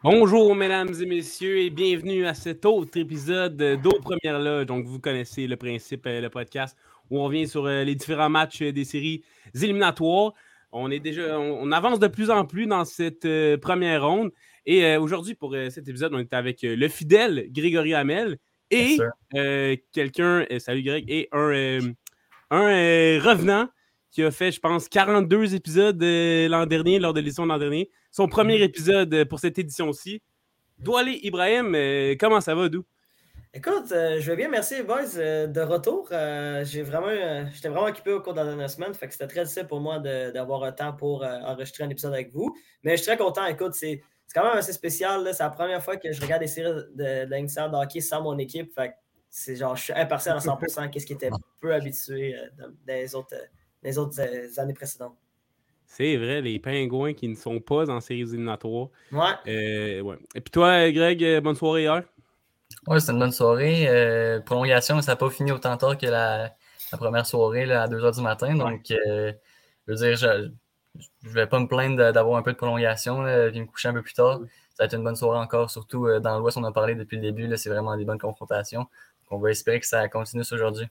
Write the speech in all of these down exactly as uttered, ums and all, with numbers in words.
Bonjour mesdames et messieurs et bienvenue à cet autre épisode d'Aux Premières Loges. Donc vous connaissez le principe, euh, le podcast où on revient sur euh, les différents matchs euh, des séries éliminatoires. On est déjà, on, on avance de plus en plus dans cette euh, première ronde et euh, aujourd'hui pour euh, cet épisode on est avec euh, le fidèle Grégory Hamel et euh, quelqu'un, euh, salut Greg, et un, euh, un euh, revenant qui a fait, je pense, quarante-deux épisodes euh, l'an dernier, lors de l'édition de l'an dernier. Son premier mm-hmm. épisode euh, pour cette édition-ci. Douali Ibrahim, euh, comment ça va, Dou? Écoute, euh, je vais bien, merci, boys. Euh, de retour, euh, j'ai vraiment, euh, j'étais vraiment occupé au cours de la dernière semaine, fait que c'était très difficile pour moi de, d'avoir un temps pour euh, enregistrer un épisode avec vous. Mais je suis très content. Écoute, c'est, c'est quand même assez spécial. Là. C'est la première fois que je regarde des séries de, de, de la de hockey sans mon équipe. Fait que c'est genre, je suis impartial à cent pour cent, qu'est-ce qui était peu habitué euh, dans, dans les autres, euh, les autres euh, années précédentes. C'est vrai, les Pingouins qui ne sont pas en séries éliminatoires. Ouais. Euh, ouais. Et puis toi, Greg, bonne soirée hier. Oui, c'était une bonne soirée. Euh, prolongation, ça n'a pas fini autant tard que la, la première soirée là, à deux heures du matin. Donc, ouais. euh, je veux dire, je ne vais pas me plaindre d'avoir un peu de prolongation, là, puis me coucher un peu plus tard. Ça a été une bonne soirée encore, surtout euh, dans l'Ouest, on a parlé depuis le début. Là, c'est vraiment des bonnes confrontations. Donc, on va espérer que ça continue aujourd'hui.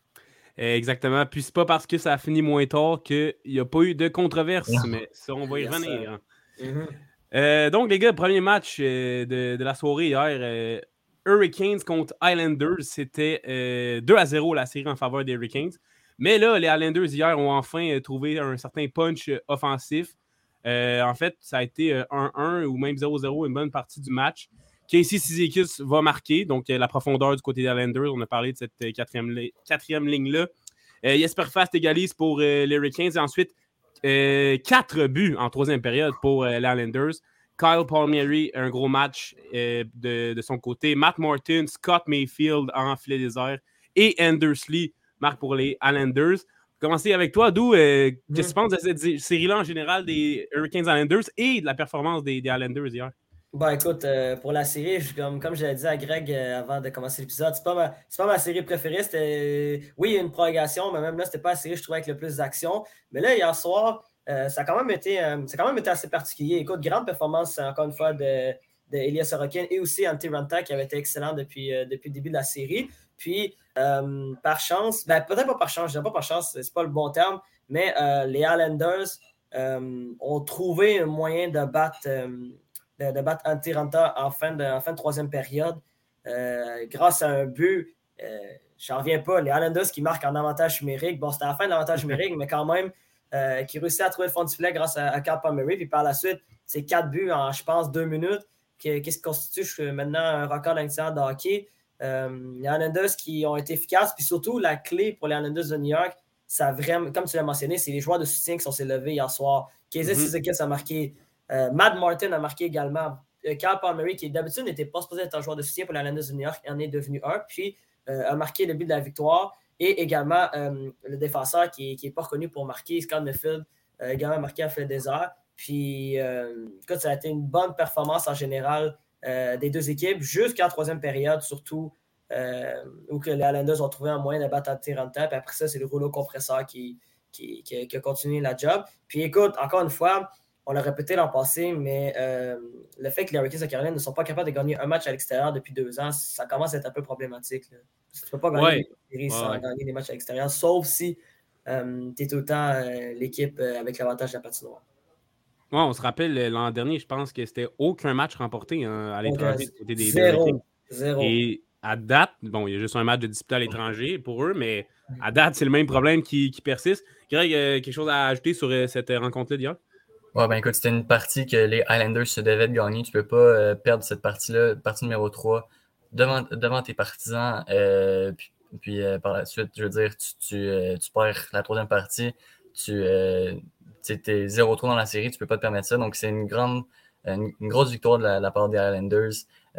Exactement. Puis c'est pas parce que ça a fini moins tard qu'il n'y a pas eu de controverse, non. Mais ça, on va y yes, revenir. Hein. Mm-hmm. Euh, donc, les gars, premier match euh, de, de la soirée hier, euh, Hurricanes contre Islanders, c'était euh, deux à zéro la série en faveur des Hurricanes. Mais là, les Islanders hier ont enfin euh, trouvé un certain punch euh, offensif. Euh, en fait, ça a été euh, un un ou même zéro zéro une bonne partie du match. Casey Cizikas va marquer, donc euh, la profondeur du côté des Islanders. On a parlé de cette euh, quatrième, li- quatrième ligne-là. Euh, Jesper Fast égalise pour euh, les Hurricanes. Et ensuite, euh, quatre buts en troisième période pour euh, les Islanders. Kyle Palmieri, un gros match euh, de, de son côté. Matt Martin, Scott Mayfield en filet désert et Anders Lee marque pour les Islanders. Commencer avec toi, Dou. Euh, mmh. Qu'est-ce que tu penses de cette série-là en général des Hurricanes Islanders et de la performance des, des Islanders hier? Ben écoute, euh, pour la série, je, comme, comme je l'ai dit à Greg euh, avant de commencer l'épisode, c'est pas, ma, c'est pas ma série préférée. C'était, oui, il y a une prolongation, mais même là, c'était pas la série je trouvais avec le plus d'action. Mais là, hier soir, euh, ça, a quand même été, euh, ça a quand même été assez particulier. Écoute, grande performance, encore une fois, de, de Elias Sorokin et aussi Antti Raanta, qui avait été excellent depuis, euh, depuis le début de la série. Puis, euh, par chance, ben peut-être pas par chance, je dirais pas par chance, c'est pas le bon terme, mais euh, les Islanders euh, ont trouvé un moyen de battre... Euh, De, de battre Antti Raanta en fin de, en fin de troisième période euh, grâce à un but. Euh, j'en reviens pas. Les Islanders qui marquent en avantage numérique. Bon, c'était à la fin de l'avantage numérique, mais quand même, euh, qui réussit à trouver le fond du filet grâce à, à Kyle Palmieri. Puis par la suite, c'est quatre buts en, je pense, deux minutes qui, qui se constitue maintenant un record d'incident de hockey. Euh, les Islanders qui ont été efficaces. Puis surtout, la clé pour les Islanders de New York, ça vraiment, comme tu l'as mentionné, c'est les joueurs de soutien qui sont s'élevés hier soir. Casey Cizikas mm-hmm. a marqué. Euh, Matt Martin a marqué également. Euh, Kyle Palmieri, qui d'habitude n'était pas supposé être un joueur de soutien pour la Islanders de New York, en est devenu un, puis euh, a marqué le but de la victoire. Et également, euh, le défenseur qui n'est pas reconnu pour marquer, Scott Mayfield, a également marqué à filet désert. Puis, euh, écoute, ça a été une bonne performance en général euh, des deux équipes, jusqu'en troisième période, surtout, euh, où que les Islanders ont trouvé un moyen de battre Antti Raanta. Puis après ça, c'est le rouleau compresseur qui, qui, qui, qui a continué la job. Puis écoute, encore une fois, on l'a répété l'an passé, mais euh, le fait que les Hurricanes de Caroline ne sont pas capables de gagner un match à l'extérieur depuis deux ans, ça commence à être un peu problématique. Là. Tu ne peux pas gagner ouais. des séries sans ouais. gagner des matchs à l'extérieur, sauf si euh, tu es tout le temps euh, l'équipe euh, avec l'avantage de la patinoire. Ouais, on se rappelle, l'an dernier, je pense que c'était aucun match remporté hein, à l'étranger du côté des Zéro. Hurricanes. Zéro. Et à date, bon, il y a juste un match de disputé à l'étranger pour eux, mais à date, c'est le même problème qui, qui persiste. Greg, euh, quelque chose à ajouter sur euh, cette rencontre-là d'hier? Ouais, ben écoute, c'était une partie que les Highlanders se devaient de gagner. Tu peux pas euh, perdre cette partie-là, partie numéro trois, devant, devant tes partisans. Euh, puis puis euh, par la suite, je veux dire, tu, tu, euh, tu perds la troisième partie. Tu euh, es zéro trois dans la série, tu peux pas te permettre ça. Donc, c'est une grande, une, une grosse victoire de la, de la part des Highlanders.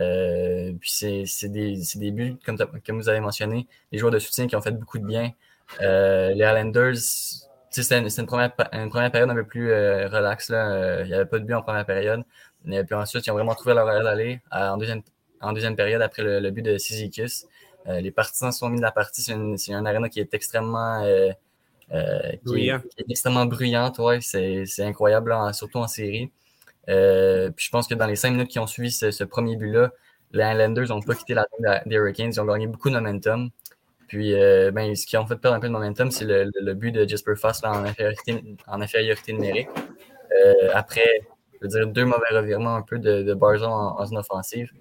Euh, puis c'est, c'est, des, c'est des buts, comme, comme vous avez mentionné, les joueurs de soutien qui ont fait beaucoup de bien. Euh, les Highlanders... C'était une, une, première, une première période un peu plus euh, relax. Là. Euh, il n'y avait pas de but en première période. Et puis ensuite, ils ont vraiment trouvé leur aller en deuxième, en deuxième période après le, le but de Cizikas. Euh, les partisans se sont mis de la partie. C'est, une, c'est un aréna qui est extrêmement euh, euh, qui, est, qui est extrêmement bruyante. Ouais. C'est, c'est incroyable, là, surtout en série. Euh, puis je pense que dans les cinq minutes qui ont suivi ce, ce premier but-là, les Highlanders n'ont pas quitté la tête des Hurricanes. Ils ont gagné beaucoup de momentum. Puis, euh, ben, ce qui a fait perdre un peu de momentum, c'est le, le, le but de Jesper Fast là, en, infériorité, en infériorité numérique. Euh, après, je veux dire, deux mauvais revirements un peu de, de Barzal en, en zone offensive.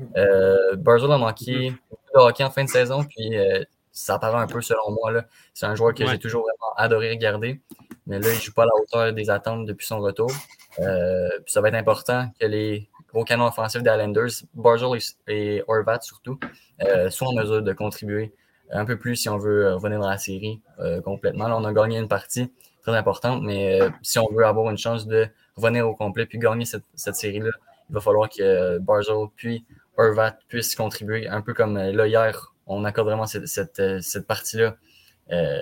Euh, Barzal a manqué beaucoup de hockey en fin de saison, puis euh, ça apparaît un peu selon moi. Là. C'est un joueur que ouais. j'ai toujours vraiment adoré regarder, mais là, il ne joue pas à la hauteur des attentes depuis son retour. Euh, puis ça va être important que les gros canons offensifs des Islanders, Barzal et, et Horvat surtout, euh, soient en mesure de contribuer un peu plus si on veut revenir dans la série euh, complètement. Là, on a gagné une partie très importante, mais euh, si on veut avoir une chance de revenir au complet puis gagner cette, cette série-là, il va falloir que Barzal puis Horvat puissent contribuer, un peu comme là hier, on accorde vraiment cette, cette, cette partie-là euh,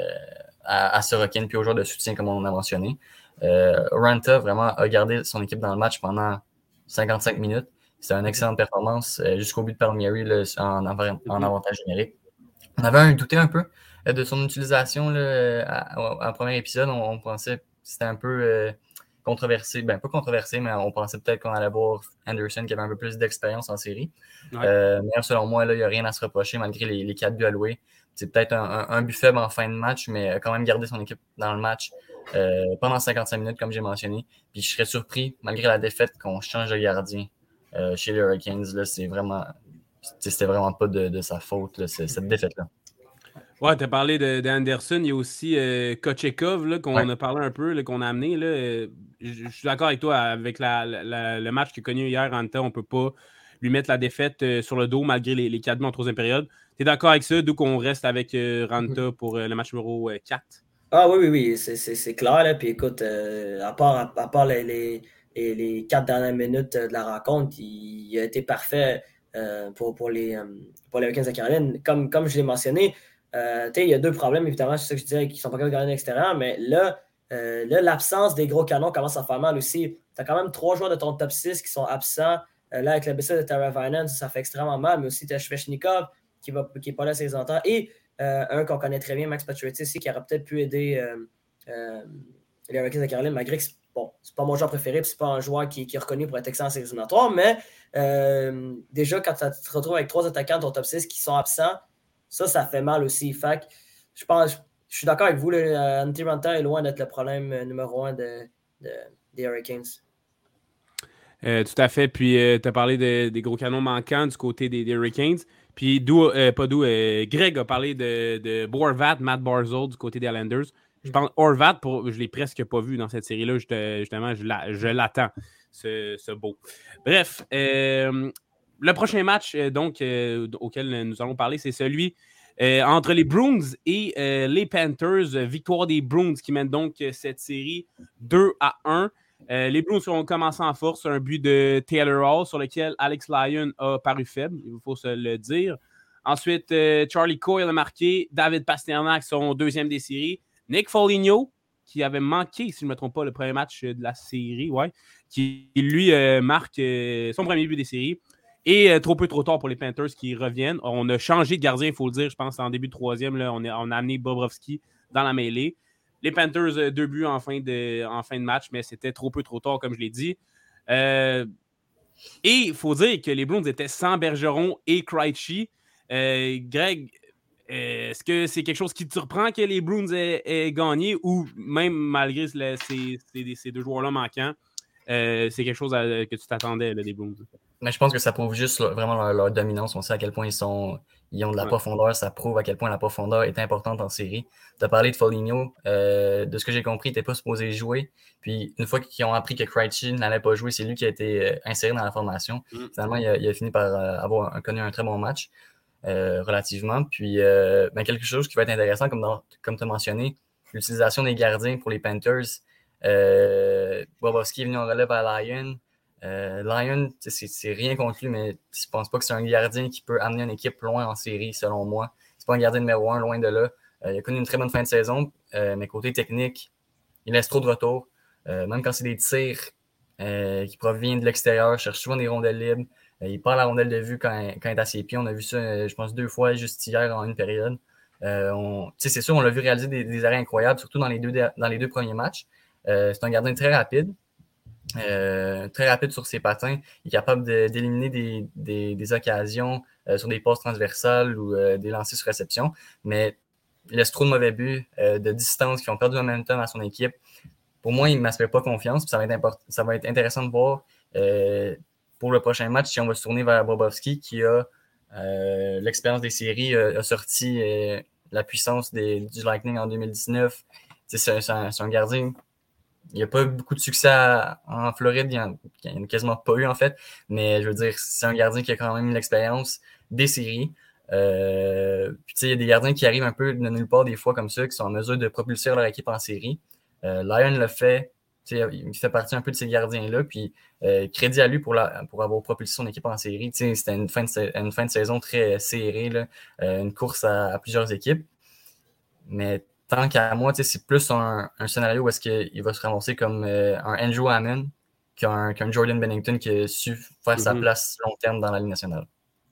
à, à Sorokin puis aux joueurs de soutien comme on a mentionné. Euh, Ranta vraiment a gardé son équipe dans le match pendant cinquante-cinq minutes. C'était une excellente performance euh, jusqu'au but de Palmieri là, en, en avantage numérique. On avait un douté un peu euh, de son utilisation là, à, à, à premier épisode. On, on pensait que c'était un peu euh, controversé. Ben, pas controversé, mais on pensait peut-être qu'on allait voir Anderson qui avait un peu plus d'expérience en série. Ouais. Euh, mais selon moi, là, il n'y a rien à se reprocher malgré les, les quatre buts alloués. C'est peut-être un, un, un but faible en fin de match, mais quand même garder son équipe dans le match euh, pendant cinquante-cinq minutes, comme j'ai mentionné. Puis je serais surpris, malgré la défaite, qu'on change de gardien euh, chez les Hurricanes. Là, c'est vraiment, c'était vraiment pas de, de sa faute, là, cette défaite-là. Ouais, tu as parlé d'Anderson. Il y a aussi euh, Kochekov qu'on ouais. a parlé un peu, là, qu'on a amené. Là, euh, je, je suis d'accord avec toi. Avec la, la, le match qu'il a connu hier en temps, on ne peut pas lui mettre la défaite euh, sur le dos malgré les, les quatre buts en troisième période. Tu es d'accord avec ça, d'où qu'on reste avec euh, Ranta pour euh, le match numéro euh, quatre? Ah oui, oui, oui, c'est clair. Là. Puis écoute, euh, à part, à, à part les, les, les, les quatre dernières minutes de la rencontre, il, il a été parfait euh, pour, pour, les, pour les Hurricanes de Caroline. Comme, comme je l'ai mentionné, Euh, il y a deux problèmes, évidemment, c'est ça que je disais, qui ne sont pas capables de gagner à l'extérieur, mais là, euh, là l'absence des gros canons commence à faire mal aussi. Tu as quand même trois joueurs de ton top six qui sont absents. Euh, là, avec la blessure de Tara Vinen, ça fait extrêmement mal, mais aussi tu as Svechnikov qui n'est qui pas là ces entends. Et euh, un qu'on connaît très bien, Max Pacioretty aussi, qui aurait peut-être pu aider euh, euh, les Hurricanes de Caroline, malgré que bon, c'est pas mon joueur préféré, c'est pas un joueur qui, qui est reconnu pour être excellent en séries éliminatoires, mais euh, déjà, quand tu te retrouves avec trois attaquants de ton top six qui sont absents, ça, ça fait mal aussi. Fait que je pense, je suis d'accord avec vous, Antti Ranta est loin d'être le problème numéro un de, de, des Hurricanes. Euh, tout à fait. Puis, euh, tu as parlé de, des gros canons manquants du côté des, des Hurricanes. Puis, d'où, euh, pas d'où, euh, Greg a parlé de, de Horvat, Matt Barzal du côté des Islanders. Je pense Horvat, pour, je ne l'ai presque pas vu dans cette série-là. Justement, je l'attends, ce, ce beau. Bref, euh, le prochain match euh, donc, euh, auquel nous allons parler, c'est celui euh, entre les Bruins et euh, les Panthers. Victoire des Bruins qui mène donc cette série deux à un. Euh, les Bruins ont commencé en force, un but de Taylor Hall sur lequel Alex Lyon a paru faible, il faut se le dire. Ensuite, euh, Charlie Coyle a marqué, David Pastrnak son deuxième des séries, Nick Foligno, qui avait manqué, si je ne me trompe pas, le premier match de la série, ouais, qui lui euh, marque euh, son premier but des séries. Et euh, trop peu trop tard pour les Panthers qui reviennent. On a changé de gardien, il faut le dire, je pense, en début de troisième, là, on, a, on a amené Bobrovski dans la mêlée. Les Panthers, euh, deux buts en fin, de, en fin de match, mais c'était trop peu trop tard, comme je l'ai dit. Euh, et il faut dire que les Bruins étaient sans Bergeron et Krejci. Euh, Greg, euh, est-ce que c'est quelque chose qui te surprend que les Bruins aient, aient gagné ou même malgré le, ces, ces, ces deux joueurs-là manquants, euh, c'est quelque chose à, que tu t'attendais là, des Bruins? Mais je pense que ça prouve juste là, vraiment leur, leur dominance. On sait à quel point ils sont ils ont de la ouais. profondeur. Ça prouve à quel point la profondeur est importante en série. Tu as parlé de Foligno. Euh, de ce que j'ai compris, il n'était pas supposé jouer. Puis une fois qu'ils ont appris que Krejci n'allait pas jouer, c'est lui qui a été euh, inséré dans la formation. Mm. Finalement, il a, il a fini par euh, avoir un, connu un très bon match euh, relativement. Puis euh, ben, quelque chose qui va être intéressant, comme, dans, comme tu as mentionné, l'utilisation des gardiens pour les Panthers. Euh, Bobrovski est venu en relève à Lyon. Euh, Lyon, c'est rien contre lui, mais je pense pas que c'est un gardien qui peut amener une équipe loin en série, selon moi. C'est pas un gardien numéro un, loin de là. Euh, il a connu une très bonne fin de saison, euh, mais côté technique, il laisse trop de retour. Euh, même quand c'est des tirs euh, qui proviennent de l'extérieur, il cherche souvent des rondelles libres. Euh, il part la rondelle de vue quand, quand il est à ses pieds. On a vu ça, je pense, deux fois juste hier en une période. Euh, c'est sûr, on l'a vu réaliser des, des arrêts incroyables, surtout dans les deux, dans les deux premiers matchs. Euh, c'est un gardien très rapide. Euh, très rapide sur ses patins. Il est capable de, d'éliminer des, des, des occasions euh, sur des passes transversales ou euh, des lancers sur réception, mais il laisse trop de mauvais buts euh, de distance qui ont perdu le momentum à son équipe. Pour moi, il ne m'inspire pas confiance. Puis ça, va être import- ça va être intéressant de voir euh, pour le prochain match si on va se tourner vers Bobrovsky qui a euh, l'expérience des séries, euh, a sorti euh, la puissance des, du Lightning en deux mille dix-neuf. C'est, c'est, un, c'est un gardien. Il n'y a pas eu beaucoup de succès à, en Floride, il n'y en a quasiment pas eu en fait, mais je veux dire, c'est un gardien qui a quand même l'expérience des séries. Euh, puis tu sais, il y a des gardiens qui arrivent un peu de nulle part des fois comme ça, qui sont en mesure de propulser leur équipe en série. Euh, Lyon le fait, tu sais, il fait partie un peu de ces gardiens-là, puis euh, crédit à lui pour, la, pour avoir propulsé son équipe en série. Tu sais, c'était une fin, de, une fin de saison très serrée, là, euh, une course à, à plusieurs équipes. Mais tant qu'à moi, c'est plus un, un scénario où est-ce qu'il va se ramasser comme euh, un Andrew Hammond qu'un, qu'un Jordan Bennington qui a su faire mm-hmm. sa place long terme dans la Ligue nationale.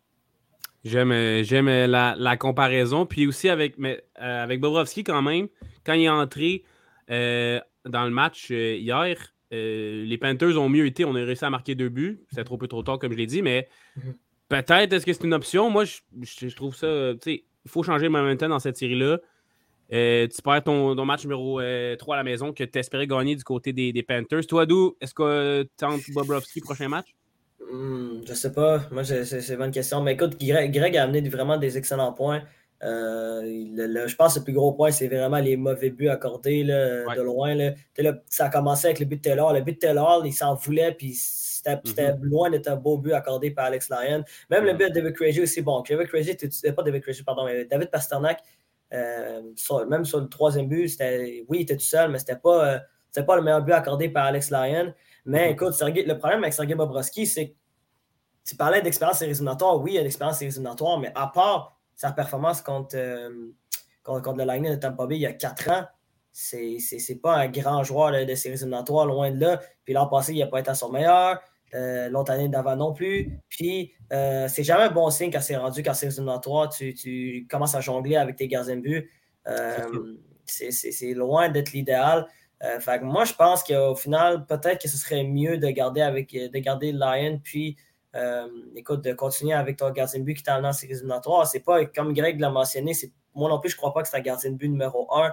J'aime, j'aime la, la comparaison. Puis aussi avec, mais, euh, avec Bobrovsky, quand même, quand il est entré euh, dans le match euh, hier, euh, les Panthers ont mieux été. On a réussi à marquer deux buts. C'était trop peu trop tard, comme je l'ai dit, mais mm-hmm. peut-être est-ce que c'est une option. Moi, je, je, je trouve ça. Tu sais, il faut changer le momentum dans cette série-là. Euh, tu perds ton, ton match numéro euh, trois à la maison que tu espérais gagner du côté des, des Panthers. Toi, Dou, est-ce que tu tentes Bobrovsky prochain match? Hmm, je sais pas. Moi, c'est, c'est, c'est une bonne question. Mais écoute, Greg, Greg a amené vraiment des excellents points. Euh, le, le, je pense que le plus gros point, c'est vraiment les mauvais buts accordés là, ouais. de loin. Là. Là, ça a commencé avec le but de Taylor. Le but de Taylor, il s'en voulait, puis c'était, mm-hmm. c'était loin d'être un beau but accordé par Alex Lyon. Même mm-hmm. le but de David Krejci aussi, bon. David Krejci, pas David Krejci, pardon, mais David Pastrnak, euh, sur, même sur le troisième but, c'était, oui, il était tout seul, mais c'était pas, euh, c'était pas le meilleur but accordé par Alex Lyon. Mais mm-hmm. écoute, Sergei, le problème avec Sergei Bobrovsky, c'est que tu parlais d'expérience éliminatoire. Oui, il y a l'expérience éliminatoire, mais à part sa performance contre, euh, contre, contre le Lightning de Tampa Bay il y a quatre ans, c'est, c'est, c'est pas un grand joueur là, de séries éliminatoires, loin de là. Puis l'an passé, il n'a pas été à son meilleur. Euh, l'autre année d'avant non plus. Puis euh, c'est jamais un bon signe quand c'est rendu qu'en séries éliminatoires, tu, tu commences à jongler avec tes gardiens de but. Euh, c'est, c'est, c'est loin d'être l'idéal. Euh, fait que moi, je pense qu'au final, peut-être que ce serait mieux de garder avec de garder Lyon, puis Euh, écoute, de continuer avec ton gardien de but qui t'a amené en séries éliminatoires. C'est pas, comme Greg l'a mentionné, c'est, moi non plus, je crois pas que c'est un gardien de but numéro un.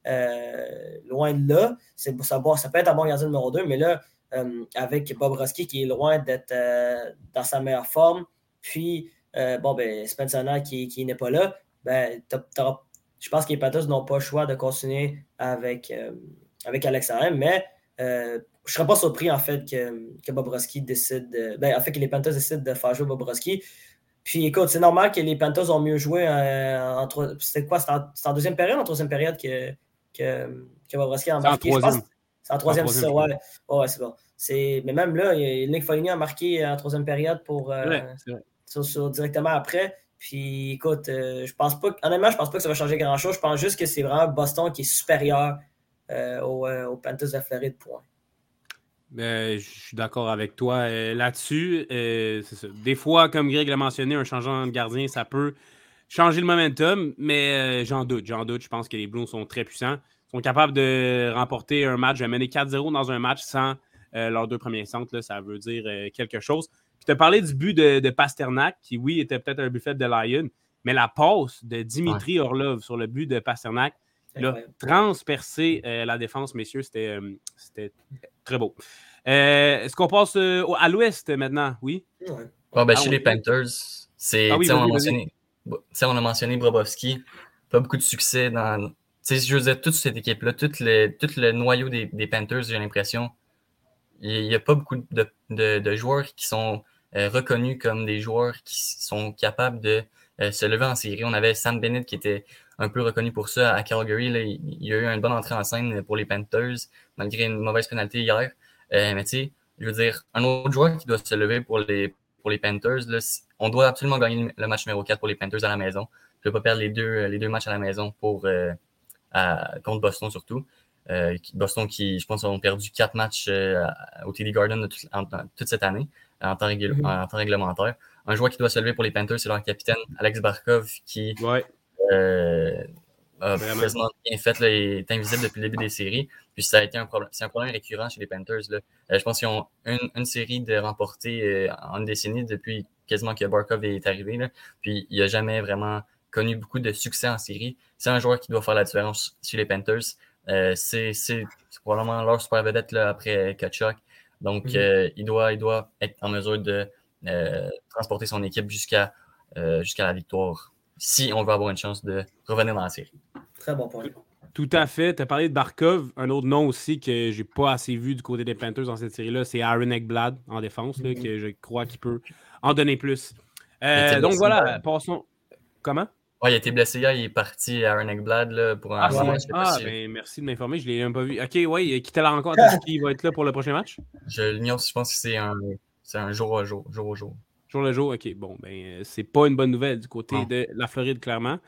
Euh, loin de là. C'est, ça, ça peut être un bon gardien numéro deux, mais là, euh, avec Bobrovsky qui est loin d'être euh, dans sa meilleure forme, puis, euh, bon, ben, Spencer Knight qui, qui n'est pas là, ben, t'as, t'as, je pense que les Panthers n'ont pas le choix de continuer avec, euh, avec Alex Lyon, mais euh, je ne serais pas surpris, en fait, que, que Bobrovsky décide de, ben, en fait, que les Panthers décident de faire jouer Bobrovsky. Puis, écoute, c'est normal que les Panthers ont mieux joué euh, en, c'était quoi? C'était en, c'était en deuxième période, en troisième période que, que, que Bobrovsky a embarqué. C'est en troisième. C'est en troisième, c'est ça, ouais. Ouais, c'est bon. C'est, mais même là, Nick Foligny a marqué en troisième période pour, euh, ouais, sur, sur, directement après. Puis, écoute, euh, je pense pas, honnêtement, je pense pas que ça va changer grand-chose. Je pense juste que c'est vraiment Boston qui est supérieur euh, aux, euh, aux Panthers de Floride, point. Ben, je suis d'accord avec toi euh, là-dessus. Euh, c'est ça. Des fois, comme Greg l'a mentionné, un changement de gardien, ça peut changer le momentum, mais euh, j'en doute. J'en doute. Je pense que les Blues sont très puissants. Ils sont capables de remporter un match, de mener quatre zéro dans un match sans euh, leurs deux premiers centres. Là, ça veut dire euh, quelque chose. Puis tu as parlé du but de, de Pastrnak, qui, oui, était peut-être un but faible de Lyon, mais la passe de Dimitri ouais. Orlov sur le but de Pastrnak, là, transpercer euh, la défense, messieurs, c'était, euh, c'était très beau. Euh, est-ce qu'on passe euh, à l'ouest maintenant? Oui? Ouais. Oh, ben, ah, chez oui. les Panthers, c'est, ah, oui, on, a mentionné, on a mentionné Bobrovsky, pas beaucoup de succès dans. Je veux dire, toute cette équipe-là, tout le, tout le noyau des, des Panthers, j'ai l'impression, il n'y a pas beaucoup de, de, de joueurs qui sont euh, reconnus comme des joueurs qui sont capables de euh, se lever en série. On avait Sam Bennett qui était un peu reconnu pour ça à Calgary. Là, il, il y a eu une bonne entrée en scène pour les Panthers, malgré une mauvaise pénalité hier. Euh, mais tu sais, je veux dire, un autre joueur qui doit se lever pour les, pour les Panthers, là, on doit absolument gagner le match numéro quatre pour les Panthers à la maison. Je ne veux pas perdre les deux, les deux matchs à la maison pour, euh, à, contre Boston surtout. Euh, Boston qui, je pense, ont perdu quatre matchs euh, au T D Garden de tout, en, en, toute cette année en temps, régul- mm-hmm. en temps réglementaire. Un joueur qui doit se lever pour les Panthers, c'est leur capitaine Alex Barkov qui... Ouais. Euh, a quasiment bien fait. Là, il est invisible depuis le début des séries. Puis ça a été un problème. C'est un problème récurrent chez les Panthers. Là. Euh, je pense qu'ils ont une, une série de remportés euh, en une décennie depuis quasiment que Barkov est arrivé. Là. Puis il n'a jamais vraiment connu beaucoup de succès en série. C'est un joueur qui doit faire la différence chez les Panthers. Euh, c'est, c'est, c'est probablement leur super vedette là, après Tkachuk. Donc, mm-hmm. euh, il, doit, il doit être en mesure de euh, transporter son équipe jusqu'à, euh, jusqu'à la victoire si on veut avoir une chance de revenir dans la série. Très bon point. Tout à fait. Tu as parlé de Barkov. Un autre nom aussi que j'ai pas assez vu du côté des Panthers dans cette série-là, c'est Aaron Ekblad en défense, mm-hmm. là, que je crois qu'il peut en donner plus. Euh, donc voilà, passons. Comment? Oui, il a été blessé hier, il est parti à Aaron Ekblad là, pour un Ah, match. Ah si... ben, merci de m'informer, je ne l'ai même pas vu. OK, oui, il a quitté la rencontre. Est-ce qu'il va être là pour le prochain match? Je l'ignore, je pense que c'est un, c'est un jour à jour, jour au jour. Jour le jour, OK. Bon, ben, c'est pas une bonne nouvelle du côté non. de la Floride, clairement.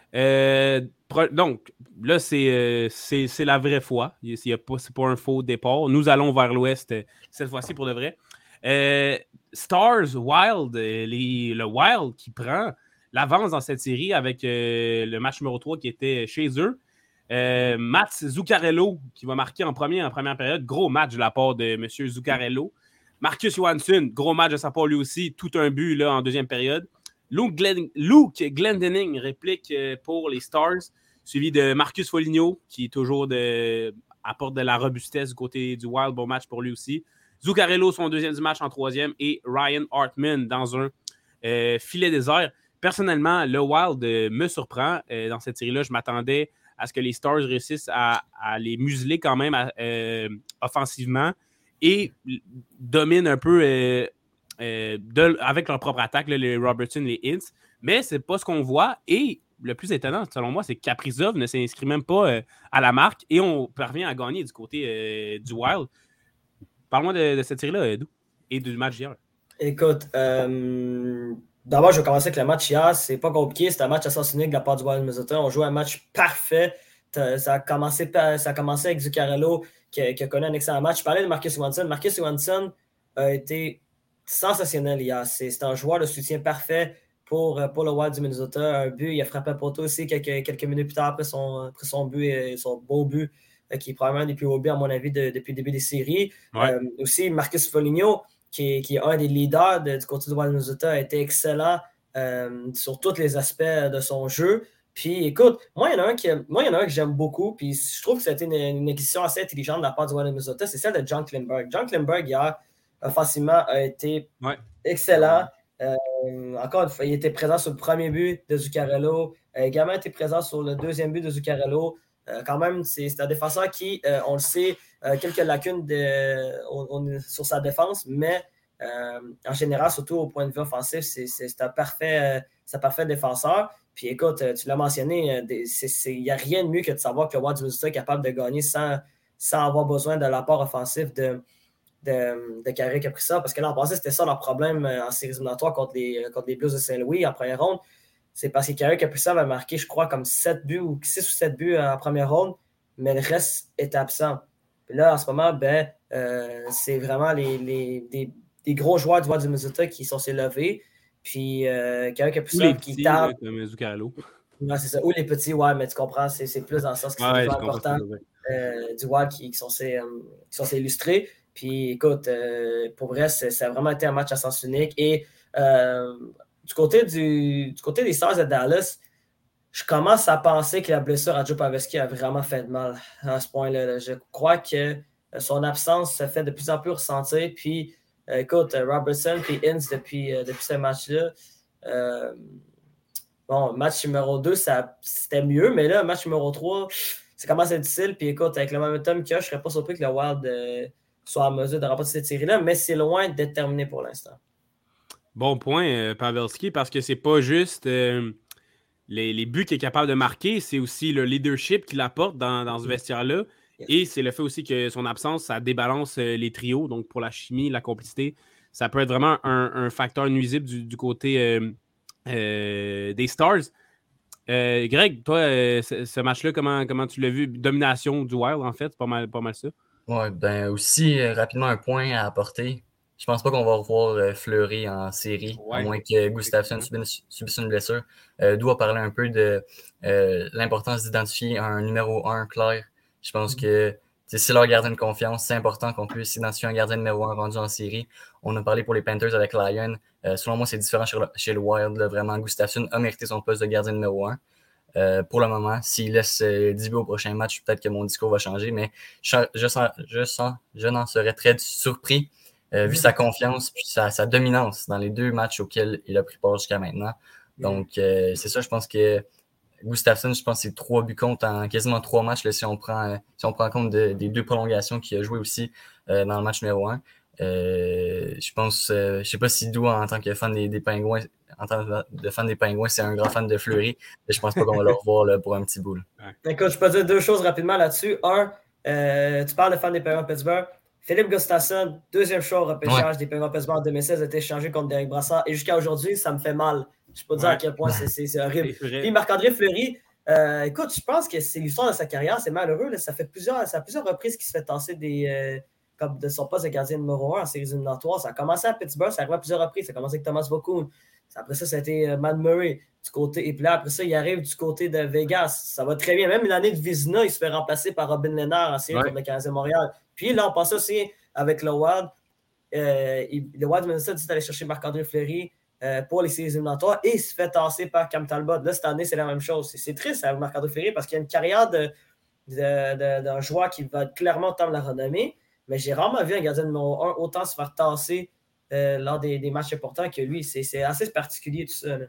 Euh, pro... Donc, là, c'est, euh, c'est, c'est la vraie foi. Il y a pas, c'est pas un faux départ. Nous allons vers l'ouest euh, cette fois-ci pour de vrai. Euh, Stars, Wild, euh, les, le Wild qui prend l'avance dans cette série avec euh, le match numéro trois qui était chez eux. Euh, Mats Zuccarello qui va marquer en premier en première période. Gros match de la part de M. Zuccarello. Marcus Johansson, gros match de sa part lui aussi. Tout un but là, en deuxième période. Luke, Glenn, Luke Glendening réplique euh, pour les Stars, suivi de Marcus Foligno qui est toujours de, apporte de la robustesse du côté du Wild. Bon match pour lui aussi. Zuccarello, son deuxième du match en troisième. Et Ryan Hartman dans un euh, filet désert. Personnellement, le Wild euh, me surprend. Euh, dans cette série-là, je m'attendais à ce que les Stars réussissent à, à les museler quand même à, euh, offensivement et dominent un peu euh, euh, de, avec leur propre attaque, là, les Robertson, les Hintz. Mais c'est pas ce qu'on voit. Et le plus étonnant, selon moi, c'est que Kaprizov ne s'inscrit même pas euh, à la marque et on parvient à gagner du côté euh, du Wild. Parle-moi de, de cette série-là, Edou, et du match d'hier. Écoute, euh... d'abord, je vais commencer avec le match hier. C'est pas compliqué. C'est un match à sens unique de la part du Wild Minnesota. On joue un match parfait. Ça a commencé, ça a commencé avec Zuccarello qui, qui a connu un excellent match. Je parlais de Marcus Johansson. Marcus Johansson a été sensationnel hier. C'est, c'est un joueur de soutien parfait pour, pour le Wild du Minnesota. Un but, il a frappé un poteau aussi quelques, quelques minutes plus tard après son, après son but, son beau but, qui est probablement un des plus beaux buts, à mon avis, de, depuis le début des séries. Ouais. Euh, aussi, Marcus Foligno, Qui est, qui est un des leaders de, du côté du Wild Minnesota, a été excellent euh, sur tous les aspects de son jeu. Puis écoute, moi, il y en a un, qui, moi, il y en a un que j'aime beaucoup, puis je trouve que c'était une, une acquisition assez intelligente de la part du Wild Minnesota, c'est celle de John Klingberg. John Klingberg, hier, offensivement, a été ouais. excellent. Euh, encore une fois, il était présent sur le premier but de Zuccarello, il a également été présent sur le deuxième but de Zuccarello. Euh, quand même, c'est, c'est un défenseur qui, euh, on le sait, euh, quelques lacunes de, on, on, sur sa défense, mais euh, en général, surtout au point de vue offensif, c'est, c'est, c'est, un, parfait, euh, c'est un parfait défenseur. Puis écoute, tu l'as mentionné, il n'y a rien de mieux que de savoir que le Wild du Minnesota est capable de gagner sans, sans avoir besoin de l'apport offensif de, de, de Kari Kaprizov, parce que l'an passé, c'était ça leur problème en séries éliminatoires contre les, contre les Blues de Saint-Louis en première ronde. C'est parce que Kari Kaprizov a marqué, je crois, comme sept buts ou six ou sept buts en première ronde, mais le reste est absent. Puis là, en ce moment, ben, euh, c'est vraiment les, les, des, des gros joueurs du Wild du Minnesota qui sont s'élevés. Puis, euh, Kari Kaprizov qui tarde. Comme Zuccarello. Ouais, c'est ça. Ou les petits, ouais, mais tu comprends, c'est, c'est plus dans le sens que c'est ouais, plus important euh, du Wild qui, qui sont euh, qui sont illustrés. Puis, écoute, euh, pour vrai, c'est, ça a vraiment été un match à sens unique. Et euh, du, côté du, du côté des Stars de Dallas, je commence à penser que la blessure à Joe Pavelski a vraiment fait de mal à ce point-là. Je crois que son absence se fait de plus en plus ressentir. Puis, euh, écoute, Robertson et Ince depuis, euh, depuis ce match-là, euh, bon, match numéro deux, ça, c'était mieux, mais là, match numéro trois, ça commence à être difficile. Puis, écoute, avec le momentum qu'il y a, je ne serais pas surpris que le Wild euh, soit en mesure de remporter cette série-là, mais c'est loin d'être terminé pour l'instant. Bon point, euh, Pavelski, parce que c'est pas juste euh, les, les buts qu'il est capable de marquer, c'est aussi le leadership qu'il apporte dans, dans ce vestiaire-là. Yes. Et c'est le fait aussi que son absence, ça débalance euh, les trios. Donc, pour la chimie, la complicité, ça peut être vraiment un, un facteur nuisible du, du côté euh, euh, des Stars. Euh, Greg, toi, euh, ce, ce match-là, comment, comment tu l'as vu? Domination du Wild, en fait, c'est pas mal, pas mal ça. Oui, ben aussi, euh, rapidement, un point à apporter. je pense pas qu'on va revoir euh, Fleury en série, ouais, à moins que Gustafsson subisse, subisse une blessure. Euh, D'où a parlé un peu de euh, l'importance d'identifier un numéro un clair. Je pense mm-hmm. que si leur gardien de confiance, c'est important qu'on puisse identifier un gardien numéro un rendu en série. On a parlé pour les Panthers avec Lyon. Euh, selon moi, c'est différent chez le, chez le Wild. Là, vraiment, Gustafsson a mérité son poste de gardien numéro un. Euh, pour le moment, s'il laisse euh, dix buts au prochain match, peut-être que mon discours va changer, mais je, je, sens, je, sens, je n'en serais très surpris euh, vu sa confiance puis sa, sa dominance dans les deux matchs auxquels il a pris part jusqu'à maintenant. Donc, euh, c'est ça, je pense que Gustafsson, je pense que c'est trois buts contre en quasiment trois matchs là, si, on prend, si on prend compte de, des deux prolongations qu'il a joué aussi euh, dans le match numéro un. Euh, je pense, euh, je ne sais pas si Dou, en tant que fan des, des Pingouins, en tant que fan des Pingouins, c'est un grand fan de Fleury, mais je pense pas qu'on va le revoir là, pour un petit bout. Là. Écoute, je peux dire deux choses rapidement là-dessus. Un, euh, tu parles de fan des Pingouins de Pittsburgh. Philippe Gustafsson, deuxième choix au repêchage ouais. des Pingouins de Pittsburgh en deux mille seize, a été échangé contre Derek Brassard. Et jusqu'à aujourd'hui, ça me fait mal. Je peux te ouais. dire à quel point c'est, c'est, c'est horrible. C'est Puis Marc-André Fleury, euh, écoute, je pense que c'est l'histoire de sa carrière. C'est malheureux. Là. Ça fait plusieurs, ça a plusieurs reprises qu'il se fait tasser des, euh, comme de son poste de gardien numéro un en séries éliminatoires. Ça a commencé à Pittsburgh, ça arrive à plusieurs reprises. Ça a commencé avec Thomas Vokoun. Après ça, ça a été euh, Matt Murray du côté. Et puis là, après ça, il arrive du côté de Vegas. Ça va très bien. Même l'année de Vizina, il se fait remplacer par Robin Lehner en série ouais. contre le Canadien Montréal. Puis là, on passe aussi avec le Wild. Euh, il, le Wild Minnesota dit d'aller chercher Marc-André Fleury euh, pour les séries éliminatoires et il se fait tasser par Cam Talbot. Là, cette année, c'est la même chose. C'est, c'est triste avec Marc-André Fleury parce qu'il y a une carrière de, de, de, d'un joueur qui va clairement tendre la renommée. Mais j'ai rarement vu un gardien numéro un autant se faire tasser euh, lors des, des matchs importants que lui. C'est, c'est assez particulier tout ça. Là.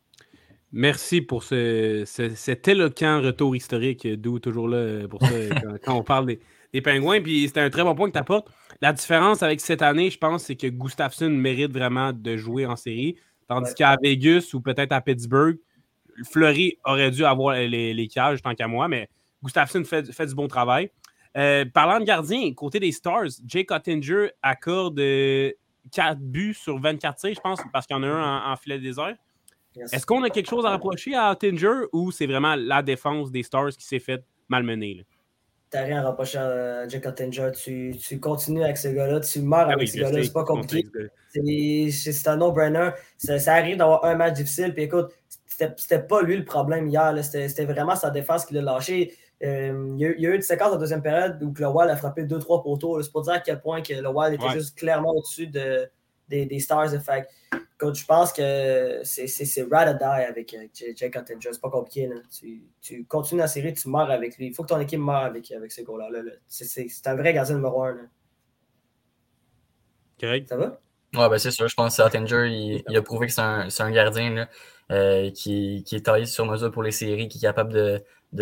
Merci pour ce, ce, cet éloquent retour historique, d'où toujours là pour ça quand, quand on parle des, des Pingouins. Puis c'était un très bon point que tu apportes. La différence avec cette année, je pense, c'est que Gustafsson mérite vraiment de jouer en série. Tandis ouais. qu'à Vegas ou peut-être à Pittsburgh, Fleury aurait dû avoir les, les cages tant qu'à moi, mais Gustafsson fait, fait du bon travail. Euh, parlant de gardien, côté des Stars, Jake Oettinger accorde euh, quatre buts sur vingt-quatre tirs, je pense, parce qu'il y en a un en, en filet désert. Yes. Est-ce qu'on a quelque chose à reprocher à Oettinger ou c'est vraiment la défense des Stars qui s'est faite malmener? Là? T'as rien à reprocher à Jake Oettinger. Tu, tu continues avec ce gars-là, tu meurs ah avec oui, ce gars-là, c'est pas compliqué. C'est, c'est un no-brainer. Ça, ça arrive d'avoir un match difficile, puis écoute, c'était, c'était pas lui le problème hier, là. C'était, c'était vraiment sa défense qui l'a lâché. Euh, il, y a, il y a eu une séquence en deuxième période où le Wild a frappé deux trois poteaux. Là. C'est pour dire à quel point que le Wild était ouais. juste clairement au-dessus de, des, des Stars. De fait. Quand je pense que c'est, c'est, c'est ride or die avec euh, Jake Oettinger. C'est pas compliqué. Là. Tu, tu continues la série, tu meurs avec lui. Il faut que ton équipe meure avec, avec ce gars-là. Là, là. C'est, c'est, c'est un vrai gardien numéro un. Là. Correct. Ça va? Ouais, ben c'est sûr. Je pense que Oettinger, il, il a prouvé que c'est un, c'est un gardien là, euh, qui, qui est taillé sur mesure pour les séries, qui est capable de,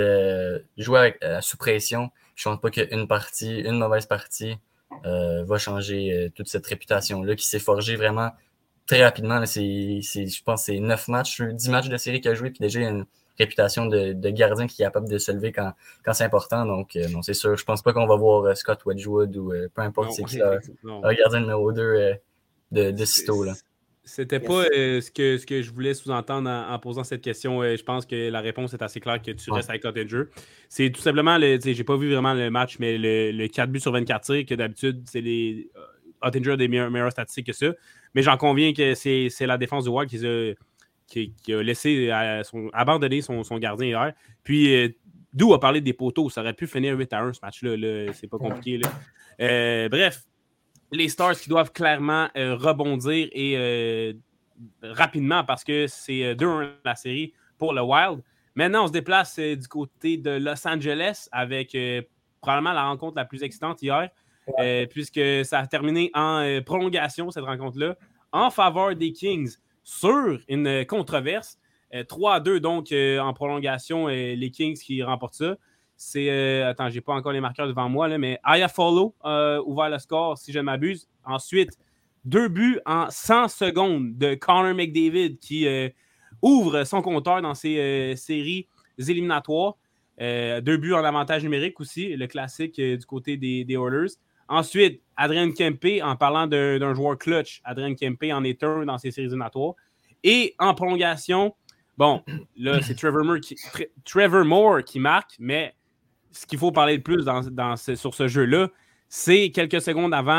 de jouer avec, euh, sous pression. Je ne pense pas qu'une partie, une mauvaise partie euh, va changer euh, toute cette réputation-là qui s'est forgée vraiment très rapidement. Là, c'est, c'est, je pense que c'est neuf matchs, dix matchs de série qu'il a joué, puis déjà il y a une réputation de, de gardien qui est capable de se lever quand, quand c'est important. Donc, euh, non, c'est sûr. Je pense pas qu'on va voir euh, Scott Wedgwood ou euh, peu importe non, c'est qui, un gardien numéro deux euh, de, de sitôt. Là. C'était pas euh, ce, que, ce que je voulais sous-entendre en, en posant cette question. Euh, je pense que la réponse est assez claire que tu ouais. restes avec Oettinger. C'est tout simplement, le, j'ai pas vu vraiment le match, mais le, le quatre buts sur vingt-quatre tirs, que d'habitude, c'est les uh, Oettinger a des meilleures, meilleures statistiques que ça. Mais j'en conviens que c'est, c'est la défense du Wild qui a, qui, qui a laissé à son, abandonner son, son gardien hier. Puis, euh, Dou a parlé des poteaux. Ça aurait pu finir huit à un ce match-là. Là. C'est pas compliqué. Là. Euh, bref. Les Stars qui doivent clairement euh, rebondir et euh, rapidement parce que c'est deux un la série pour le Wild. Maintenant, on se déplace euh, du côté de Los Angeles avec euh, probablement la rencontre la plus excitante hier, euh, puisque ça a terminé en euh, prolongation, cette rencontre-là, en faveur des Kings sur une controverse. Euh, trois à deux, donc, euh, en prolongation, euh, les Kings qui remportent ça. C'est, euh, attends, j'ai pas encore les marqueurs devant moi, là, mais Iafallo a euh, ouvert le score, si je ne m'abuse. Ensuite, deux buts en cent secondes de Connor McDavid qui euh, ouvre son compteur dans ses euh, séries éliminatoires. Euh, deux buts en avantage numérique aussi, le classique euh, du côté des, des Oilers. Ensuite, Adrian Kempe, en parlant d'un, d'un joueur clutch, Adrian Kempe en est un dans ses séries éliminatoires. Et en prolongation, bon, là, c'est Trevor Moore qui, Trevor Moore qui marque, mais ce qu'il faut parler de plus dans, dans ce, sur ce jeu-là, c'est quelques secondes avant,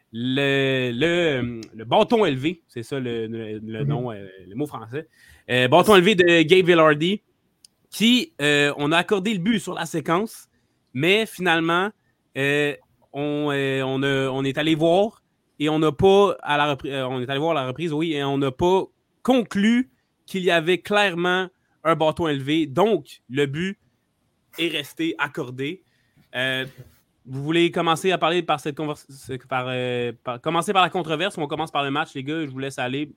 le, le, le bâton élevé, c'est ça le, le, le nom, mm-hmm. euh, le mot français. Euh, bâton élevé de Gabe Vilardi, qui, euh, on a accordé le but sur la séquence, mais finalement, euh, on, euh, on, a, on est allé voir et on n'a pas, à la reprise, euh, on est allé voir à la reprise, oui, et on n'a pas conclu qu'il y avait clairement un bâton élevé. Donc, le but est resté accordé. Euh, vous voulez commencer à parler par cette conversation, par, euh, par, commencer par la controverse ou on commence par le match, les gars? Je vous laisse aller.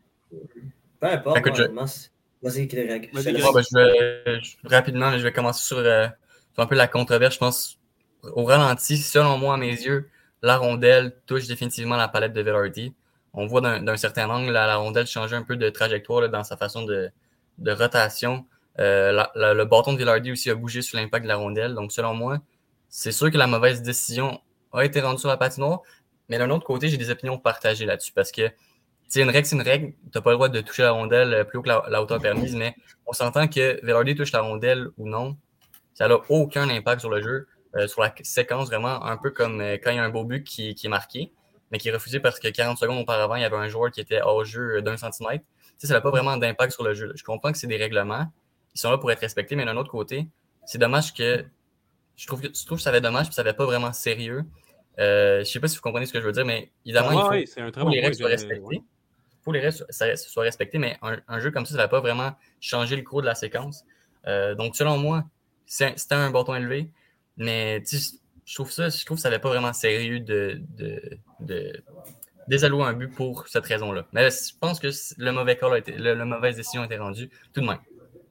Peu importe, Écoute, moi, je... commence. Vas-y, Greg. Vas-y, Greg. Bon, ben, je vais, je, rapidement, je vais commencer sur, euh, sur un peu la controverse. Je pense, au ralenti, selon moi, à mes yeux, la rondelle touche définitivement la palette de Vilardi. On voit d'un, d'un certain angle la, la rondelle changer un peu de trajectoire là, dans sa façon de, de rotation. Euh, la, la, le bâton de Vilardi aussi a bougé sous l'impact de la rondelle. Donc, selon moi, c'est sûr que la mauvaise décision a été rendue sur la patinoire. Mais d'un autre côté, j'ai des opinions partagées là-dessus parce que c'est une règle, c'est une règle. Tu n'as pas le droit de toucher la rondelle plus haut que la, la hauteur permise, mais on s'entend que Vilardi touche la rondelle ou non. Ça n'a aucun impact sur le jeu, euh, sur la séquence, vraiment, un peu comme euh, quand il y a un beau but qui, qui est marqué, mais qui est refusé parce que quarante secondes auparavant, il y avait un joueur qui était hors jeu d'un centimètre. Tu sais, ça n'a pas vraiment d'impact sur le jeu. Je comprends que c'est des règlements. Ils sont là pour être respectés, mais d'un autre côté, c'est dommage que. Je trouve que, je trouve que ça avait dommage et ça n'avait pas vraiment sérieux. Euh, je ne sais pas si vous comprenez ce que je veux dire, mais évidemment, ah, il faut, ouais, c'est un très faut bon les règles point, soient respectées. Ouais. Il faut que les règles soient, soient respectées, mais un, un jeu comme ça, ça ne va pas vraiment changer le cours de la séquence. Euh, donc, selon moi, c'est, c'était un bâton élevé, mais je trouve ça, je trouve que ça n'avait pas vraiment sérieux de, de, de désallouer un but pour cette raison-là. Mais je pense que le mauvais call a été, le, la mauvaise décision a été rendue tout de même.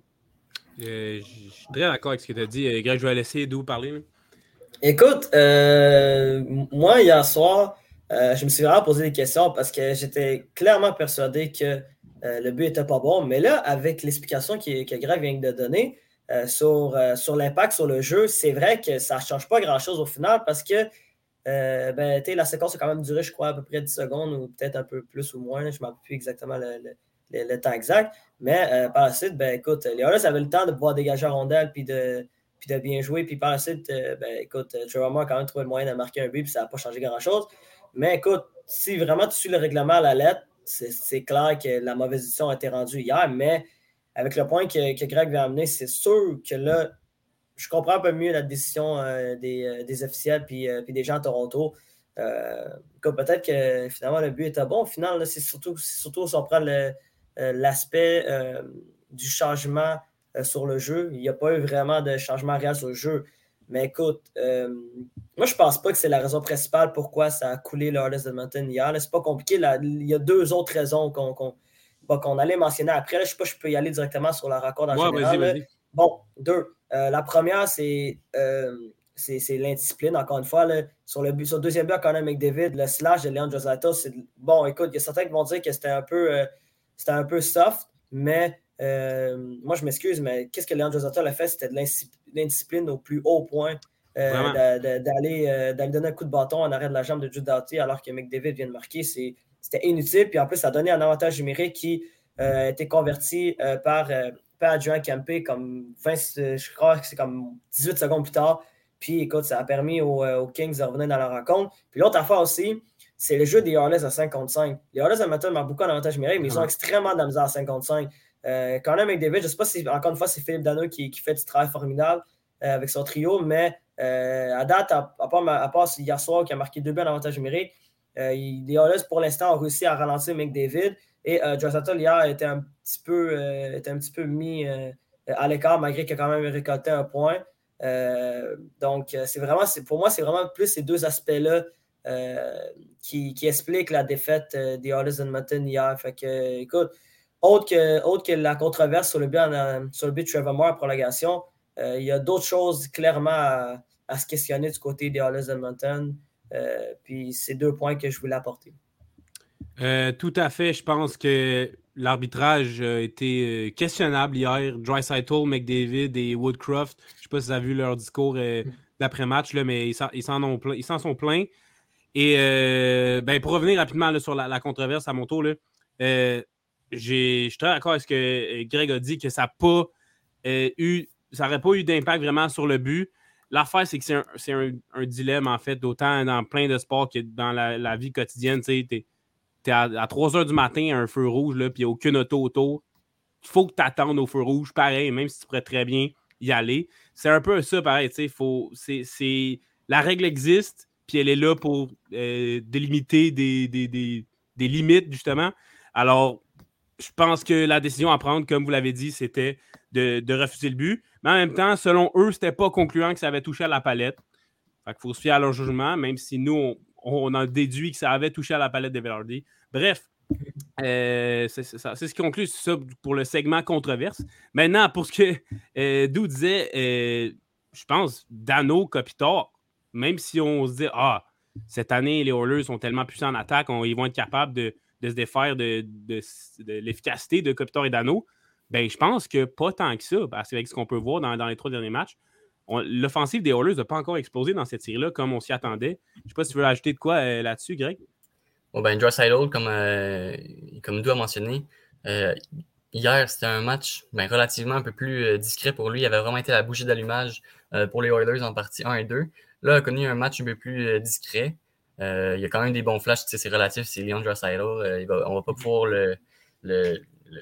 Euh, je suis très d'accord avec ce que tu as dit. Greg, je vais laisser Dou parler. Là. Écoute, euh, moi, hier soir, euh, je me suis vraiment posé des questions parce que j'étais clairement persuadé que euh, le but n'était pas bon. Mais là, avec l'explication qui, que Greg vient de donner euh, sur, euh, sur l'impact sur le jeu, c'est vrai que ça ne change pas grand-chose au final parce que euh, ben, la séquence a quand même duré, je crois, à peu près dix secondes ou peut-être un peu plus ou moins. Je ne me rappelle plus exactement le, le, le, le temps exact. Mais euh, par la suite, ben, écoute, les Oilers avaient le temps de pouvoir dégager la rondelle puis de. puis de bien jouer. Puis par la suite, euh, ben, écoute, Trevor Moore a quand même trouvé le moyen de marquer un but, puis ça n'a pas changé grand-chose. Mais écoute, si vraiment tu suis le règlement à la lettre, c'est, c'est clair que la mauvaise décision a été rendue hier, mais avec le point que, que Greg vient amener, c'est sûr que là, je comprends un peu mieux la décision euh, des, euh, des officiels puis, euh, puis des gens à Toronto. Euh, écoute, peut-être que finalement le but était bon. Au final, là, c'est surtout, c'est surtout si on prend le, euh, l'aspect euh, du changement Euh, sur le jeu. Il n'y a pas eu vraiment de changement réel sur le jeu. Mais écoute, euh, moi, je ne pense pas que c'est la raison principale pourquoi ça a coulé le Oilers d'Edmonton hier. Là, c'est pas compliqué. Là. Il y a deux autres raisons qu'on, qu'on, bon, qu'on allait mentionner après. Là, je ne sais pas si je peux y aller directement sur la rencontre en ouais, général. Vas-y, vas-y. Bon, deux. Euh, la première, c'est, euh, c'est, c'est l'indiscipline, encore une fois. Là. Sur, le, sur le deuxième but, Connor McDavid, le slash de Leon Draisaitl, c'est bon, écoute, il y a certains qui vont dire que c'était un peu, euh, c'était un peu soft, mais Euh, moi, je m'excuse, mais qu'est-ce que Leon Draisaitl a fait? C'était de l'indiscipline au plus haut point. Euh, de, de, d'aller, euh, d'aller donner un coup de bâton en arrêt de la jambe de Drew Doughty alors que McDavid vient de marquer. C'est, c'était inutile. Puis en plus, ça a donné un avantage numérique qui euh, a été converti euh, par, euh, par Adrian Kempe comme vingt, je crois que c'est comme dix-huit secondes plus tard. Puis écoute, ça a permis aux, aux Kings de revenir dans la rencontre. Puis l'autre affaire aussi, c'est le jeu des Oilers à cinq contre cinq. Les Oilers, Edmonton marquent beaucoup en avantage numérique, mais ils ont extrêmement de la misère à cinq contre cinq. Euh, Connor McDavid, je ne sais pas si, encore une fois, c'est Philippe Dano qui, qui fait du travail formidable euh, avec son trio, mais euh, à date, à, à, part, à part hier soir qui a marqué deux buts en avantage numérique, euh, il, les Oilers, pour l'instant, ont réussi à ralentir McDavid et euh, Draisaitl hier était un petit peu, euh, était un petit peu mis euh, à l'écart malgré qu'il a quand même récolté un point. Euh, donc, c'est vraiment, c'est, pour moi, c'est vraiment plus ces deux aspects-là euh, qui, qui expliquent la défaite euh, des Oilers d'Edmonton hier. Fait que, écoute, Autre que, autre que la controverse sur le but, en, sur le but de Trevor Moore en prolongation, euh, il y a d'autres choses clairement à, à se questionner du côté des Oilers d'Edmonton. Euh, puis c'est deux points que je voulais apporter. Euh, tout à fait. Je pense que l'arbitrage a été questionnable hier. Draisaitl, McDavid et Woodcroft, je ne sais pas si vous avez vu leur discours euh, d'après-match, là, mais ils s'en, ils, s'en ont, ils s'en sont plaints. Et euh, ben, pour revenir rapidement là, sur la, la controverse à mon tour, là, euh, J'ai, je suis très d'accord avec ce que Greg a dit, que ça n'a pas euh, eu, ça n'aurait pas eu d'impact vraiment sur le but. l'affaire, c'est que c'est un, c'est un, un dilemme, en fait, autant dans plein de sports que dans la, la vie quotidienne. Tu sais, t'es, t'es à, à trois heures du matin à un feu rouge, là, puis il n'y a aucune auto autour. Il faut que tu attendes au feu rouge, pareil, même si tu pourrais très bien y aller. C'est un peu ça, pareil. Tu sais, faut, c'est, c'est, la règle existe, puis elle est là pour euh, délimiter des, des, des, des limites, justement. Alors, je pense que la décision à prendre, comme vous l'avez dit, c'était de, de refuser le but. Mais en même temps, selon eux, c'était pas concluant que ça avait touché à la palette. Fait qu'il faut se fier à leur jugement, même si nous, on, on en déduit que ça avait touché à la palette de Velarde. Bref, euh, c'est, c'est, ça, c'est ce qui conclut ça pour le segment controverse. Maintenant, pour ce que euh, Dou disait, euh, je pense, Dano, Kopitar, même si on se dit, ah, cette année, les Oilers sont tellement puissants en attaque, on, ils vont être capables de, de se défaire de, de, de l'efficacité de Kopitar et Dano, ben, je pense que pas tant que ça, parce qu'avec ce qu'on peut voir dans, dans les trois derniers matchs, on, l'offensive des Oilers n'a pas encore explosé dans cette série-là comme on s'y attendait. Je ne sais pas si tu veux ajouter de quoi euh, là-dessus, Greg. Bon, ben, Draisaitl, comme, euh, comme Dou a mentionné, euh, hier, c'était un match ben, relativement un peu plus euh, discret pour lui. Il avait vraiment été la bougie d'allumage euh, pour les Oilers en partie un et deux. Là, il a connu un match un peu plus euh, discret. Euh, il y a quand même des bons flashs, c'est relatif, c'est Leon Draisaitl. Euh, va, on ne va pas pouvoir le, le, le,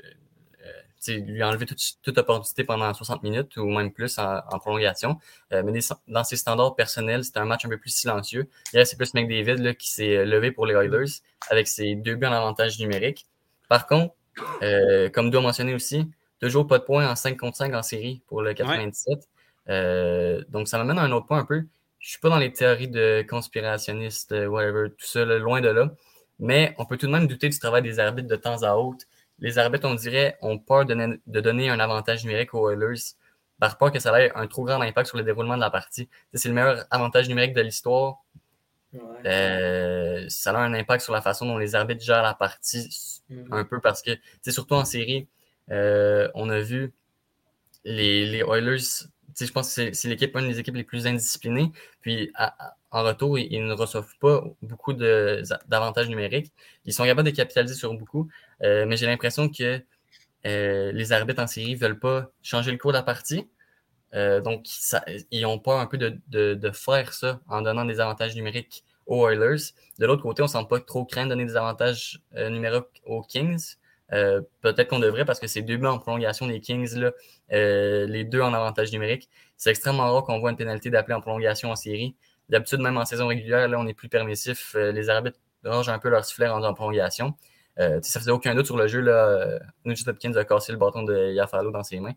le lui enlever toute, toute opportunité pendant soixante minutes ou même plus en, en prolongation. Euh, mais des, dans ses standards personnels, c'était un match un peu plus silencieux. Hier, c'est plus McDavid là, qui s'est levé pour les Oilers avec ses deux buts en avantage numérique. Par contre, euh, comme Dou a mentionné aussi, toujours pas de points en cinq contre cinq en série pour le quatre-vingt-dix-sept. Ouais. Euh, donc, ça m'amène à un autre point un peu. Je suis pas dans les théories de conspirationnistes, whatever, tout ça, là, loin de là. Mais on peut tout de même douter du travail des arbitres de temps à autre. Les arbitres, on dirait, ont peur de, de donner un avantage numérique aux Oilers par peur que ça ait un trop grand impact sur le déroulement de la partie. C'est le meilleur avantage numérique de l'histoire. Ouais. Euh, ça a un impact sur la façon dont les arbitres gèrent la partie mm-hmm. un peu parce que, surtout en série, euh, on a vu les, les Oilers, je pense que c'est, c'est l'équipe, une des équipes les plus indisciplinées. Puis, à, à, en retour, ils, ils ne reçoivent pas beaucoup de, d'avantages numériques. Ils sont capables de capitaliser sur beaucoup, euh, mais j'ai l'impression que euh, les arbitres en série ne veulent pas changer le cours de la partie. Euh, donc, ça, ils ont peur un peu de, de, de faire ça en donnant des avantages numériques aux Oilers. De l'autre côté, on ne semble pas trop craindre de donner des avantages euh, numériques aux Kings. Euh, peut-être qu'on devrait parce que ces deux buts en prolongation des Kings, là, euh, les deux en avantage numérique, c'est extrêmement rare qu'on voit une pénalité d'appel en prolongation en série. D'habitude, même en saison régulière, là, on est plus permissif. Euh, les arbitres rangent un peu leur sifflet en, en prolongation. Euh, ça faisait aucun doute sur le jeu. Là, Nugent Hopkins a cassé le bâton de Iafallo dans ses mains.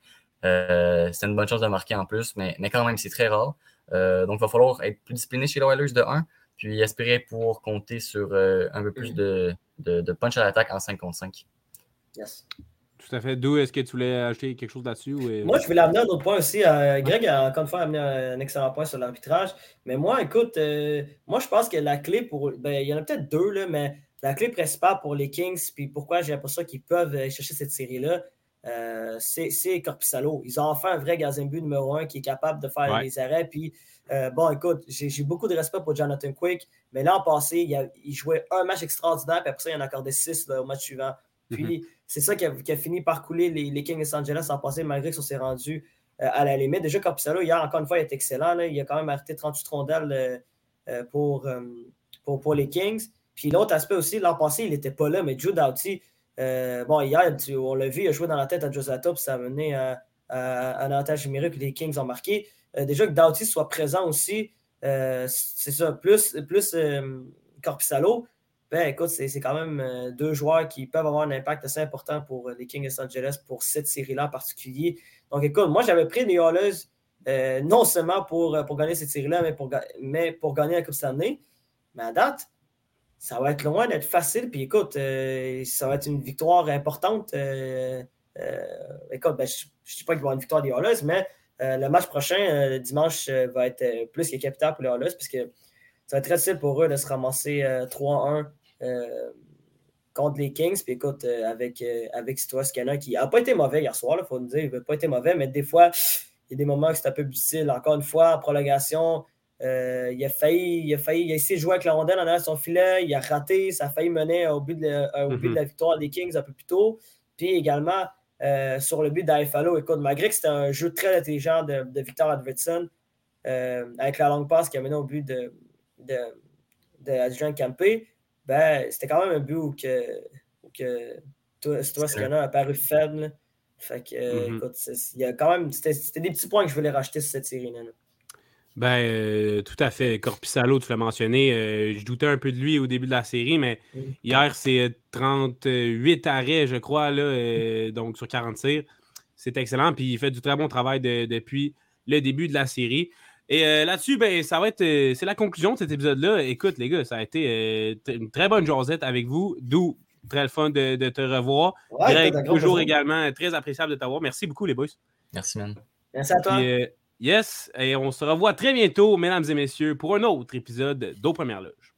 Euh, c'était une bonne chose de marquer en plus, mais, mais quand même, c'est très rare. Euh, donc, il va falloir être plus discipliné chez les Oilers de un, puis espérer pouvoir compter sur euh, un peu plus de, de, de punch à l'attaque en cinq contre cinq. Yes. Tout à fait. Dou, est-ce que tu voulais ajouter quelque chose là-dessus? Ou... Moi, je voulais amener un autre point aussi. Euh, Greg a encore une fois amené un excellent point sur l'arbitrage. Mais moi, écoute, euh, moi, je pense que la clé pour. Ben, il y en a peut-être deux, là, mais la clé principale pour les Kings, puis pourquoi j'ai l'impression qu'ils peuvent chercher cette série-là, euh, c'est, c'est Korpisalo. Ils ont enfin un vrai gardien de but numéro un qui est capable de faire ouais. les arrêts. Puis, euh, bon, écoute, j'ai, j'ai beaucoup de respect pour Jonathan Quick, mais l'an passé, il, a, il jouait un match extraordinaire, puis après ça, il en a accordé six là, au match suivant. Puis, mm-hmm. c'est ça qui a, qui a fini par couler les, les Kings de Los Angeles en passé, malgré qu'on s'est rendu euh, à la limite. Déjà, Korpisalo, hier, encore une fois, il est excellent. Là. Il a quand même arrêté trente-huit rondelles euh, pour, euh, pour, pour les Kings. Puis l'autre aspect aussi, l'an passé, il n'était pas là, mais Drew Doughty, euh, bon, hier, tu, on l'a vu, il a joué dans la tête à Josata, puis ça a mené à, à, à un avantage numérique que les Kings ont marqué. Euh, déjà que Doughty soit présent aussi, euh, c'est ça, plus, plus euh, Korpisalo, ben écoute, c'est, c'est quand même euh, deux joueurs qui peuvent avoir un impact assez important pour euh, les Kings de Los Angeles pour cette série-là en particulier. Donc écoute, moi j'avais pris les Oilers euh, non seulement pour, pour gagner cette série-là, mais pour, mais pour gagner la Coupe Stanley. Mais à date, ça va être loin d'être facile. Puis écoute, euh, ça va être une victoire importante. Euh, euh, écoute, ben, je ne dis pas qu'il va y avoir une victoire des Oilers, mais euh, le match prochain, euh, dimanche, euh, va être euh, plus que capital pour les Oilers, puisque ça va être très difficile pour eux de se ramasser euh, trois un euh, contre les Kings. Puis écoute, euh, avec, euh, avec Citoyen qui n'a pas été mauvais hier soir, il faut le dire, il n'a pas été mauvais, mais des fois, il y a des moments où c'est un peu difficile. Encore une fois, en prolongation, Euh, il, a failli, il a failli, il a essayé de jouer avec la rondelle en arrière de son filet, il a raté, ça a failli mener au but de, euh, au mm-hmm. but de la victoire des Kings un peu plus tôt. Puis également, euh, sur le but d'Iafallo, écoute, malgré que c'était un jeu très intelligent de, de Victor Arvidsson, euh, avec la longue passe qui a mené au but de, de, de Adrian Campé, ben, c'était quand même un but où, que, où que, toi, toi Scanner a paru faible. Là. Fait que, mm-hmm. écoute, il y a quand même, c'était, c'était des petits points que je voulais racheter sur cette série-là. Là. Ben, euh, tout à fait. Korpisalo, tu l'as mentionné. Euh, je doutais un peu de lui au début de la série, mais mm. hier, c'est trente-huit arrêts, je crois, là, euh, donc sur quarante tirs. C'est excellent. Puis il fait du très bon travail de, depuis le début de la série. Et euh, là-dessus, ben, ça va être. Euh, c'est la conclusion de cet épisode-là. Écoute, les gars, ça a été euh, t- une très bonne jasette avec vous. D'où très le fun de, de te revoir. Ouais, Greg, toujours besoin. Également très appréciable de t'avoir. Merci beaucoup, les boys. Merci, man. Merci à toi. Puis, euh, yes, et on se revoit très bientôt, mesdames et messieurs, pour un autre épisode d'Aux Premières Loges.